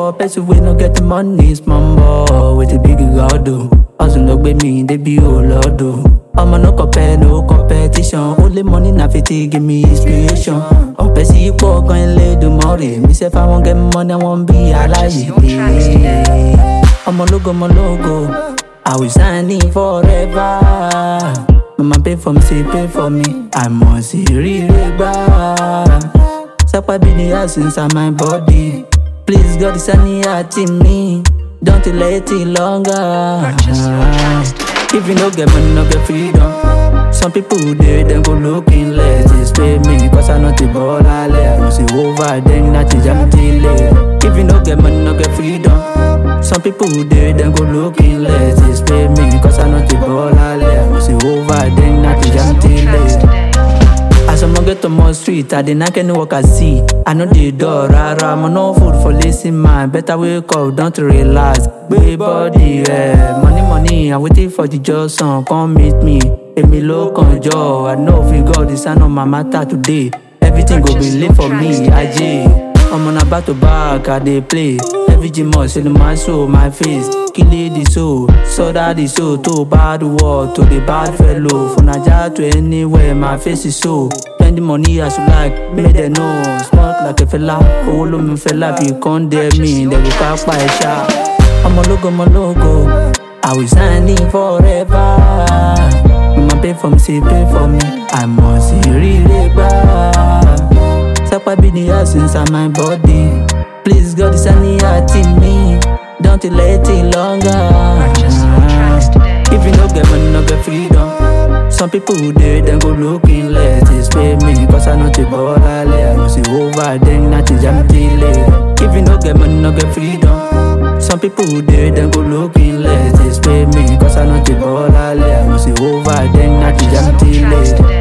for person we no get the money, small with the big God do. Also no be me, they be all Lord do. I'ma no compare, no competition. Only money na fit give me inspiration. On person you walk and lay the money. Me say if I won't get money, I won't be alive. I'm a logo. I will sign in forever. Mama pay for me, say pay for me. I must see back. Sapa be the house inside my body. Please God, it's any heart in me. Don't delay it longer. If you no get money, no get freedom. Some people there, then go looking less. They spray me, cause I not the ball I left. No see over, then not the jam delay. If you no get money, no get freedom. Some people there, then go looking less. They spray me, cause I not the ball I left. No see over, then not the jam delay. As I'm get to my street, I didn't can walk I see. I know the door, rara, I'm no food for listen, man. Better wake up, don't relax. Baby body, money, I'm waiting for the just son, come meet me. Emi low conjure, I know if you got this, I know my matter today. Everything go be lit for me, IJ. I'm on a back to back, I they play. Every gym in my soul, my face. Kill the soul, so that the soul. To bad word, to the bad fellow. From Naija to anywhere, my face is so. Spend the money as you like, make them know. Smoke like a fella, all of me fella. If you condemn me, they will catch by a shot. I'm a logo. I will sign in forever. Mama pay for me, say pay for me. I must see really bad. Sapa be the house inside my body. Please God, it's any heart in me. Don't delay it longer. If you no get money, no get freedom. Some people there, then go looking less. They spray me, cause I know the ball I lay. No see over, then not the jam delay. If you no get money, no get freedom. Some people there, then go looking less. They spray me, cause I know the ball I lay. No see over, then not the jam delay.